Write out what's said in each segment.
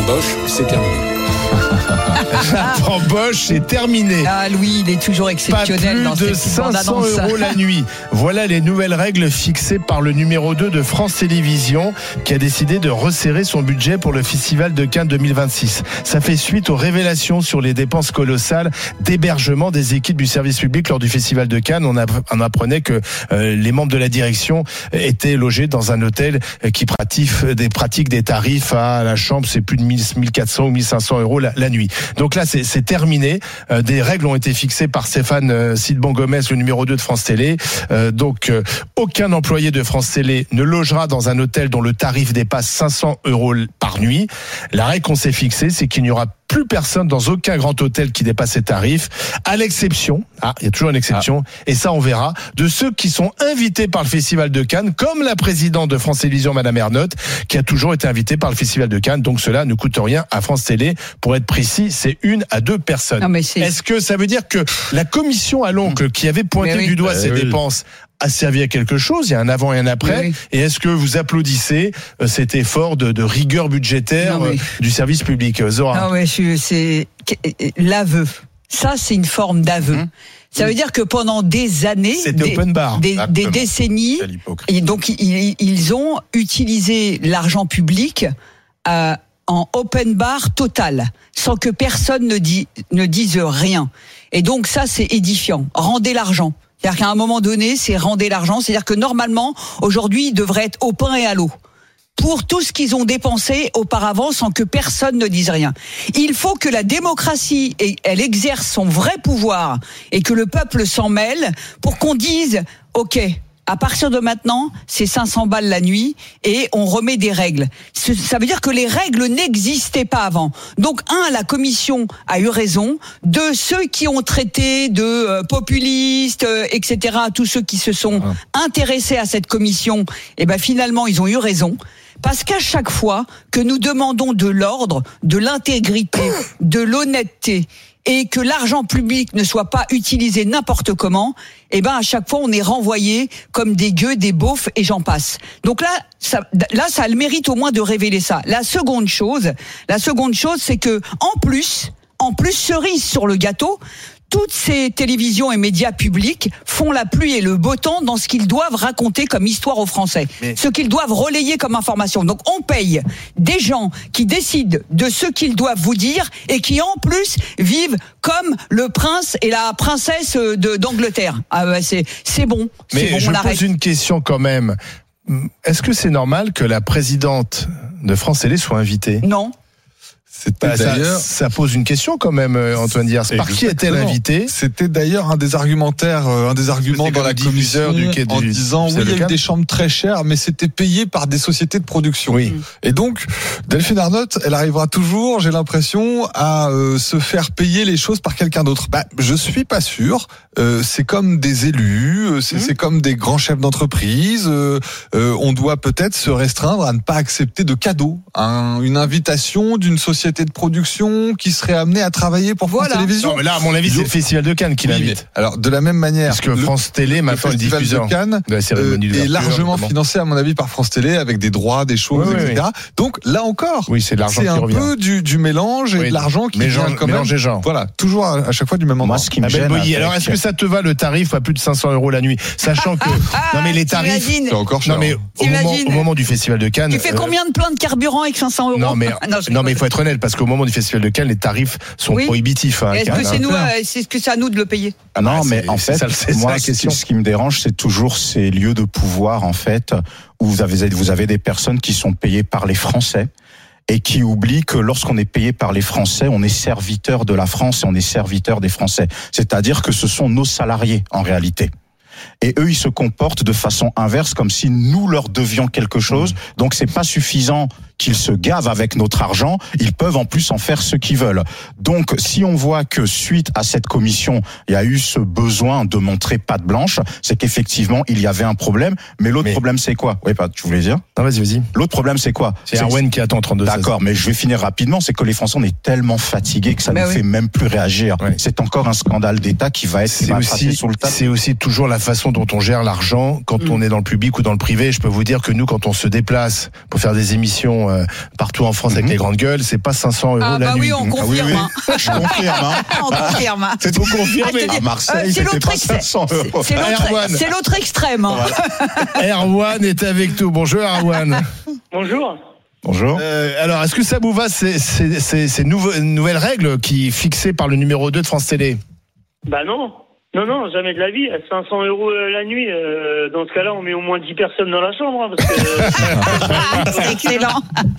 Bosch, c'est terminé. Jean Bosch, c'est terminé. Ah, Louis, il est toujours exceptionnel dans cette cette petite bande-annonce. Pas plus de 500 € la nuit. Voilà les nouvelles règles fixées par le numéro 2 de France Télévisions, qui a décidé de resserrer son budget pour le Festival de Cannes 2026. Ça fait suite aux révélations sur les dépenses colossales d'hébergement des équipes du service public lors du Festival de Cannes. On apprenait que les membres de la direction étaient logés dans un hôtel qui pratique des tarifs à la chambre, c'est plus de 1400 ou 1500 € la nuit. Donc là, c'est terminé. Des règles ont été fixées par Stéphane Sidbon-Gomez, le numéro 2 de France Télé. Aucun employé de France Télé ne logera dans un hôtel dont le tarif dépasse 500 € par nuit. La règle qu'on s'est fixée, c'est qu'il n'y aura plus personne dans aucun grand hôtel qui dépasse ces tarifs, à l'exception, il y a toujours une exception, et ça on verra, de ceux qui sont invités par le Festival de Cannes, comme la présidente de France Télévisions, Madame Ernotte, qui a toujours été invitée par le Festival de Cannes. Donc cela ne coûte rien à France Télé. Pour être précis, c'est 1 à 2 personnes. Non, Est-ce que ça veut dire que la commission à l'oncle, qui avait pointé du doigt ces dépenses, a servi à quelque chose? Il y a un avant et un après. Oui. Et est-ce que vous applaudissez cet effort de rigueur budgétaire du service public, Zora? Non, c'est l'aveu. Ça, c'est une forme d'aveu. Ça veut dire que pendant des années, des décennies, et donc ils ont utilisé l'argent public en open bar total, sans que personne ne dise rien. Et donc ça, c'est édifiant. Rendez l'argent. C'est-à-dire qu'à un moment donné, c'est rendez l'argent. C'est-à-dire que normalement, aujourd'hui, ils devraient être au pain et à l'eau pour tout ce qu'ils ont dépensé auparavant sans que personne ne dise rien. Il faut que la démocratie, elle exerce son vrai pouvoir et que le peuple s'en mêle pour qu'on dise « Ok ». À partir de maintenant, c'est 500 balles la nuit et on remet des règles. Ça veut dire que les règles n'existaient pas avant. Donc, la commission a eu raison. 2, ceux qui ont traité de populistes, etc., tous ceux qui se sont intéressés à cette commission, finalement, ils ont eu raison. Parce qu'à chaque fois que nous demandons de l'ordre, de l'intégrité, de l'honnêteté, et que l'argent public ne soit pas utilisé n'importe comment, à chaque fois on est renvoyé comme des gueux, des beaufs et j'en passe. Donc là, ça a le mérite au moins de révéler ça. La seconde chose, c'est que en plus, cerise sur le gâteau, toutes ces télévisions et médias publics font la pluie et le beau temps dans ce qu'ils doivent raconter comme histoire aux Français, ce qu'ils doivent relayer comme information. Donc on paye des gens qui décident de ce qu'ils doivent vous dire et qui en plus vivent comme le prince et la princesse d'Angleterre. C'est bon. Mais je pose une question quand même. Est-ce que c'est normal que la présidente de France Télé soit invitée ? Non. Ça pose une question quand même, Antoine Diers. Par qui est-elle invitée ? C'était d'ailleurs un des arguments dans la commission en disant il y a eu des chambres très chères, mais c'était payé par des sociétés de production. Oui. Et donc, Delphine Ernotte, elle arrivera toujours, j'ai l'impression, à se faire payer les choses par quelqu'un d'autre. Je suis pas sûr. C'est comme des élus, c'est comme des grands chefs d'entreprise. On doit peut-être se restreindre à ne pas accepter de cadeaux. Une invitation d'une société de production qui serait amenée à travailler pour France Télévisions. Non, mais là, à mon avis, c'est le Festival de Cannes qui l'invite. Alors, de la même manière, parce que France Télé, maintenant, le diffuseur de Cannes est largement financé, à mon avis, par France Télé, avec des droits, des choses, etc. Donc, là encore, c'est de l'argent c'est qui revient. un peu du mélange et de l'argent qui vient quand même. Mélange et genre. Voilà, toujours à chaque fois du même endroit. Moi, ce qui me gêne alors, est-ce que ça te va le tarif à plus de 500 € la nuit, sachant que non mais les tarifs, c'est encore cher. Non mais au moment du Festival de Cannes, tu fais combien de pleins de carburant avec 500 €? Non mais il faut être honnête, parce qu'au moment du Festival de Cannes, les tarifs sont prohibitifs. Est-ce que c'est à nous de le payer? Non, mais en fait, moi, ce qui me dérange, c'est toujours ces lieux de pouvoir, en fait, où vous avez des personnes qui sont payées par les Français et qui oublient que lorsqu'on est payé par les Français, on est serviteur de la France et on est serviteur des Français. C'est-à-dire que ce sont nos salariés, en réalité. Et eux, ils se comportent de façon inverse, comme si nous leur devions quelque chose. Donc, c'est pas suffisant qu'ils se gavent avec notre argent, ils peuvent en plus en faire ce qu'ils veulent. Donc, si on voit que suite à cette commission, il y a eu ce besoin de montrer patte blanche, c'est qu'effectivement, il y avait un problème. Mais l'autre problème, c'est quoi? Oui, tu voulais dire? Non, vas-y. L'autre problème, c'est quoi? C'est Erwan qui attend 32. D'accord, mais je vais finir rapidement. C'est que les Français, on est tellement fatigués que ça ne fait même plus réagir. Ouais. C'est encore un scandale d'État qui va être tracé sur le tas. C'est aussi toujours la façon façon dont on gère l'argent quand on est dans le public ou dans le privé. Je peux vous dire que nous, quand on se déplace pour faire des émissions partout en France avec les grandes gueules, c'est pas 500 € la nuit. Oui, on confirme. Je confirme. On confirme. C'est tout confirmé. À Marseille, c'était pas 500 €. C'est l'autre extrême. Voilà. Erwan est avec nous. Bonjour Erwan. Bonjour. Bonjour. Alors, est-ce que ça vous va ces nouvelles règles fixées par le numéro 2 de France Télé ? Bah non. Non, jamais de la vie. 500 € la nuit, dans ce cas-là, on met au moins 10 personnes dans la chambre. Parce que, c'est excellent.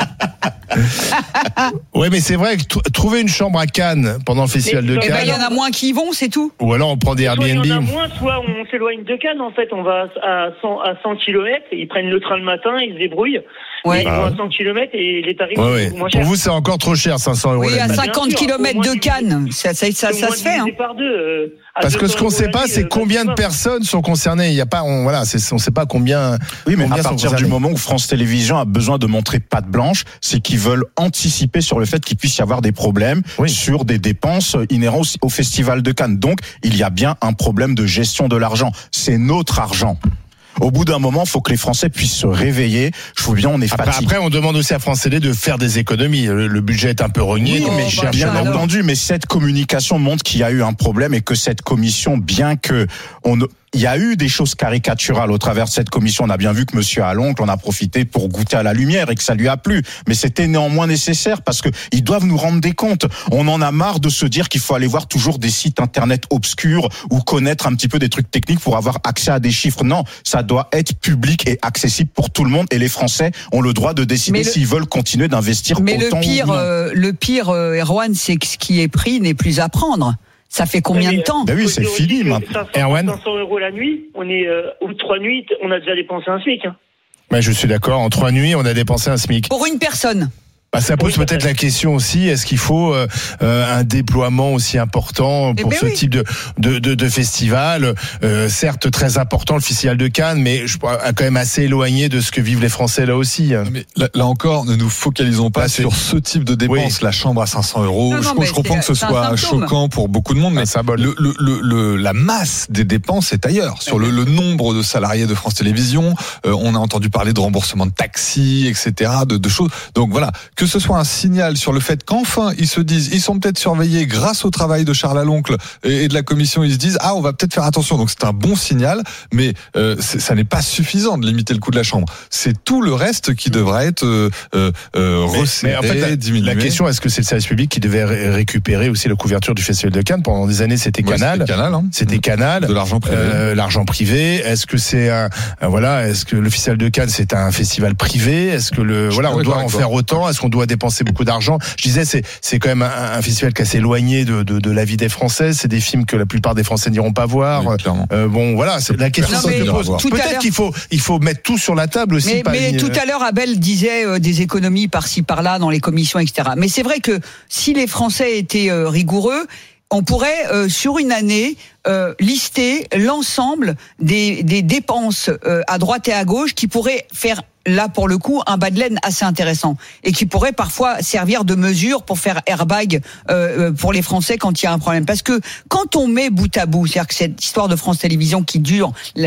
Ouais, mais c'est vrai que trouver une chambre à Cannes pendant le festival de Cannes. Il y en a moins qui y vont, c'est tout. Ou alors on prend des Airbnb. Soit il y en a moins, soit on s'éloigne de Cannes. En fait, on va à 100 km. Ils prennent le train le matin, ils se débrouillent. Ouais. Ils vont à 100 km et les tarifs sont beaucoup moins chers. Pour vous, c'est encore trop cher, 500 €. Oui, à 50 km de Cannes, ça se fait. Hein. Par deux, parce que ce qu'on ne sait pas, c'est combien de personnes sont concernées. Il y a pas, on ne sait pas combien. Oui, mais combien à partir du moment où France Télévisions a besoin de montrer patte blanche, c'est qu'ils veulent anticiper sur le fait qu'il puisse y avoir des problèmes sur des dépenses inhérentes au Festival de Cannes. Donc, il y a bien un problème de gestion de l'argent. C'est notre argent. Au bout d'un moment, il faut que les Français puissent se réveiller. Je vois bien, on est fatigué. Après, on demande aussi à France Télé de faire des économies. Le budget est un peu rogné. Oui, mais bien entendu, mais cette communication montre qu'il y a eu un problème et que cette commission, bien que il y a eu des choses caricaturales au travers de cette commission. On a bien vu que Monsieur Aloncle en a profité pour goûter à la lumière et que ça lui a plu. Mais c'était néanmoins nécessaire parce que ils doivent nous rendre des comptes. On en a marre de se dire qu'il faut aller voir toujours des sites internet obscurs ou connaître un petit peu des trucs techniques pour avoir accès à des chiffres. Non, ça doit être public et accessible pour tout le monde. Et les Français ont le droit de décider s'ils veulent continuer d'investir autant. Mais le pire, Erwan, c'est que ce qui est pris n'est plus à prendre. Ça fait combien de temps ? Ben oui, c'est fini maintenant. 500 € la nuit, on est ou 3 nuits, on a déjà dépensé un SMIC. Hein. Ben, je suis d'accord, en 3 nuits, on a dépensé un SMIC. Pour une personne. Ça pose peut-être la question aussi, est-ce qu'il faut un déploiement aussi important pour ce type de festival, certes très important le festival de Cannes, mais quand même assez éloigné de ce que vivent les Français là aussi. Mais là encore, ne nous focalisons pas sur ce type de dépenses. La chambre à 500 €. Je comprends que ce soit choquant pour beaucoup de monde, mais la masse des dépenses est ailleurs. Sur le nombre de salariés de France Télévisions, on a entendu parler de remboursement de taxis, etc., de choses. Donc voilà. Que ce soit un signal sur le fait qu'enfin ils se disent, ils sont peut-être surveillés grâce au travail de Charles Aloncle et de la commission, ils se disent on va peut-être faire attention. Donc c'est un bon signal, mais ça n'est pas suffisant de limiter le coût de la chambre. C'est tout le reste qui devrait être resserré, mais en fait, diminué. La question, est-ce que c'est le service public qui devait récupérer aussi la couverture du Festival de Cannes ? Pendant des années, c'était Canal. C'était Canal. De l'argent privé. L'argent privé. Est-ce que c'est est-ce que le Festival de Cannes c'est un festival privé ? Est-ce que on doit en faire autant ? Est-ce qu'on doit dépenser beaucoup d'argent ? Je disais, c'est quand même un festival qui est assez éloigné de la vie des Français. C'est des films que la plupart des Français n'iront pas voir. Oui, c'est la question se pose. Peut-être qu'il faut mettre tout sur la table aussi. Mais tout à l'heure, Abel disait des économies par-ci par-là dans les commissions, etc. Mais c'est vrai que si les Français étaient rigoureux, on pourrait sur une année lister l'ensemble des dépenses à droite et à gauche qui pourraient faire là pour le coup un bas de laine assez intéressant et qui pourrait parfois servir de mesure pour faire airbag pour les Français quand il y a un problème. Parce que quand on met bout à bout, c'est-à-dire que cette histoire de France Télévisions qui dure,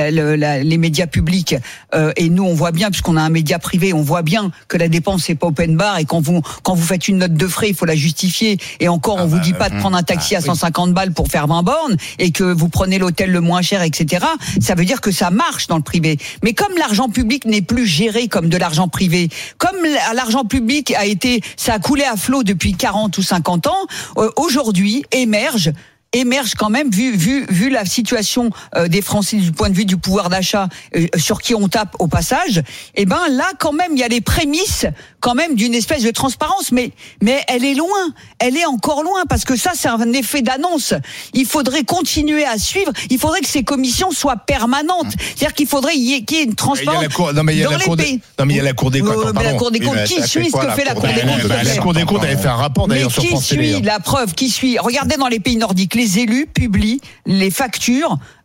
les médias publics et nous on voit bien, puisqu'on a un média privé, on voit bien que la dépense c'est pas open bar et quand vous faites une note de frais, il faut la justifier et encore on vous dit pas de prendre un taxi à 150 balles pour faire 20 bornes et que vous prenez l'hôtel le moins cher, etc. Ça veut dire que ça marche dans le privé. Mais comme l'argent public n'est plus géré comme de l'argent privé, comme l'argent public ça a coulé à flot depuis 40 ou 50 ans, aujourd'hui émerge quand même, vu la situation des Français du point de vue du pouvoir d'achat sur qui on tape au passage, et là quand même il y a les prémices quand même d'une espèce de transparence, mais elle est loin, elle est encore loin, parce que ça c'est un effet d'annonce. Il faudrait continuer à suivre, il faudrait que ces commissions soient permanentes, c'est-à-dire qu'il faudrait qu'il y ait une transparence dans les pays. Non mais il y a la Cour des comptes. La Cour des comptes, qui suit ce que fait la Cour des comptes ? La Cour des comptes avait fait un rapport d'ailleurs sur France Télé. Qui suit la preuve ? Qui suit ? Regardez dans les pays nordiques, les élus publient les factures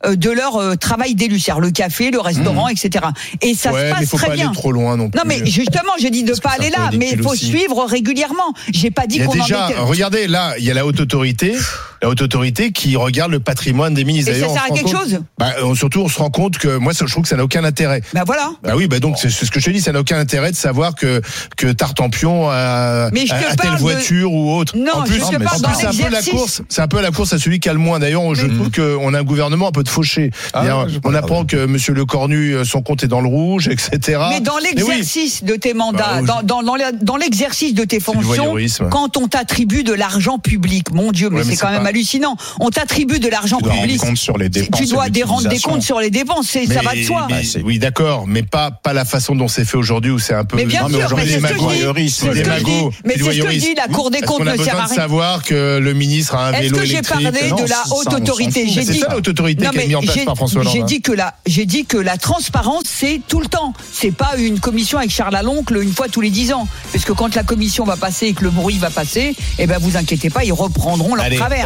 de leur travail d'élu, c'est-à-dire le café, le restaurant, etc. Et ça se passe mais faut très pas bien. Aller trop loin non plus. Non, mais justement, j'ai dit de pas aller là, mais il faut suivre régulièrement. J'ai pas dit qu'on en était. Regardez, là, il y a la haute autorité qui regarde le patrimoine des ministres. Et ça sert à quelque chose ? Surtout, on se rend compte que moi, je trouve que ça n'a aucun intérêt. Voilà. Oui, donc c'est ce que je te dis, ça n'a aucun intérêt de savoir que Tartampion a telle voiture ou autre. Non, en plus, je te parle dans l'exercice. C'est un peu la course à celui qui a le moins. D'ailleurs, je trouve qu'on a un gouvernement un peu de fauché. On apprend que Monsieur Lecornu, son compte est dans le rouge, etc. Mais dans l'exercice de tes mandats, dans l'exercice de tes fonctions, quand on t'attribue de l'argent public, mon Dieu, mais c'est quand même hallucinant. On t'attribue de l'argent public. Tu dois rendre des comptes sur les dépenses, ça va de soi. Oui, d'accord, mais pas la façon dont c'est fait aujourd'hui, où c'est un peu. Mais bien sûr, mais c'est ce que je dis. La Cour des comptes ne sert à rien. De savoir que le ministre a un vélo électrique. Est-ce que j'ai parlé de la haute autorité ? C'est ça la haute autorité qui est mise en place par François Hollande. J'ai dit que la transparence, c'est tout le temps. C'est pas une commission avec Charles Laloncle une fois tous les 10 ans. Parce que quand la commission va passer et que le bruit va passer, vous inquiétez pas, ils reprendront leur travers.